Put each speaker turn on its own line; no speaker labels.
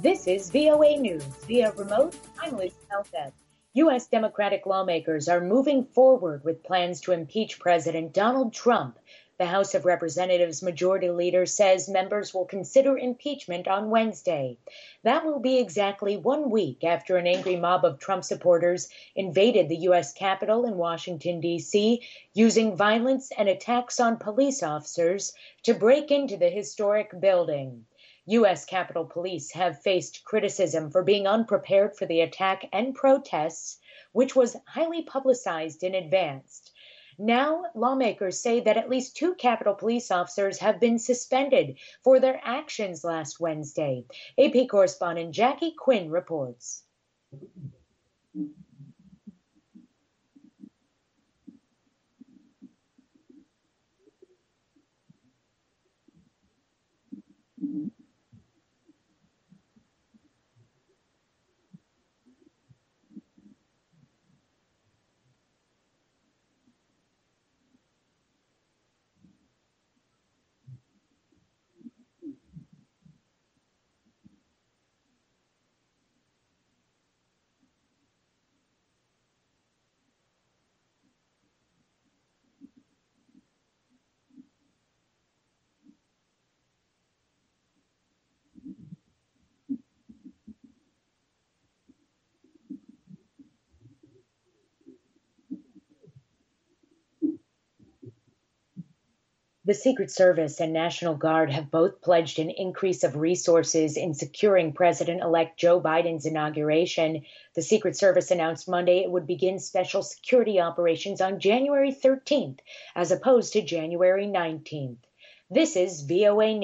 This is VOA News. Via remote, I'm Liz Peltz. U.S. Democratic lawmakers are moving forward with plans to impeach President Donald Trump. The House of Representatives Majority Leader says members will consider impeachment on Wednesday. That will be exactly 1 week after an angry mob of Trump supporters invaded the U.S. Capitol in Washington, D.C., using violence and attacks on police officers to break into the historic building. U.S. Capitol Police have faced criticism for being unprepared for the attack and protests, which was highly publicized in advance. Now, lawmakers say that at least 2 Capitol Police officers have been suspended for their actions last Wednesday. AP correspondent Jackie Quinn reports. The Secret Service and National Guard have both pledged an increase of resources in securing President-elect Joe Biden's inauguration. The Secret Service announced Monday it would begin special security operations on January 13th, as opposed to January 19th. This is VOA News.